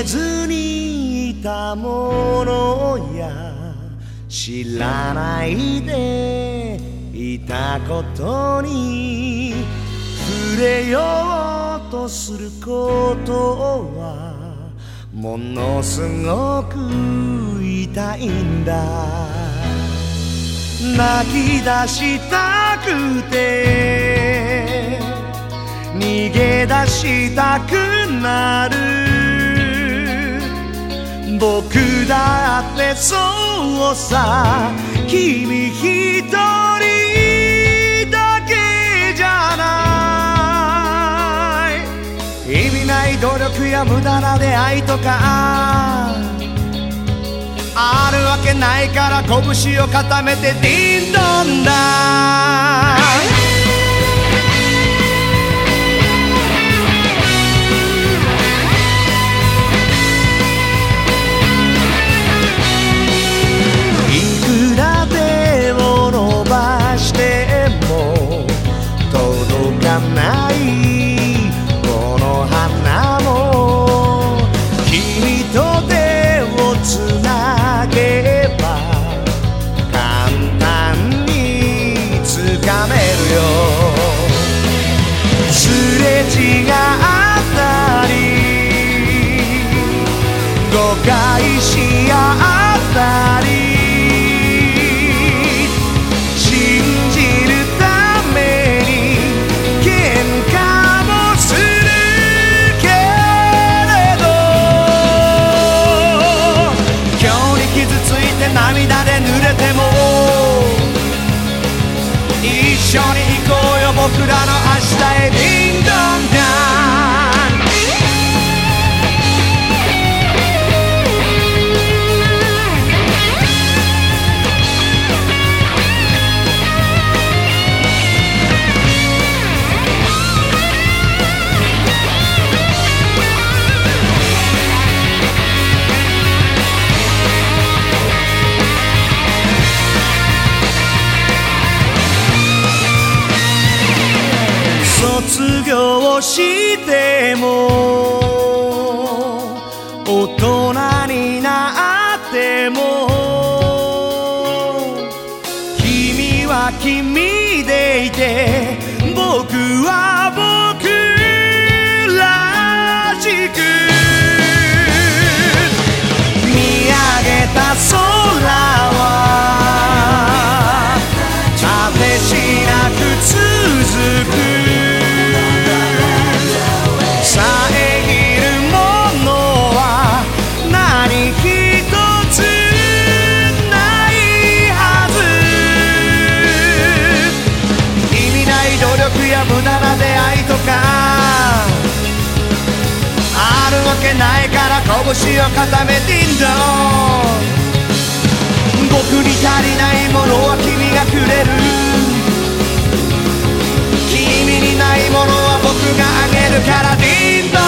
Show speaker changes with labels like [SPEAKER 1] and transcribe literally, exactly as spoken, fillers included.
[SPEAKER 1] ずにいたものや知らないでいたことに触れようとすることはものすごく痛いんだ。泣き出したくて逃げ出したくなる。僕だってそうさ、君一人だけじゃない。意味ない努力や無駄な出会いとかあるわけないから拳を固めてディンドンだ。ないこの花も君と手をつなげば簡単につかめるよ。すれ違ったり誤解し合ったり涙で濡れても一緒に行こうよ僕らの明日へディンドンダ卒業しても大人になっても君は君でいて僕は僕らしく見上げた空は果てしなく続く。無駄な出会いとかあるわけないから拳を固めてんだ。僕に足りないものは君がくれる。君にないものは僕があげるからディンドン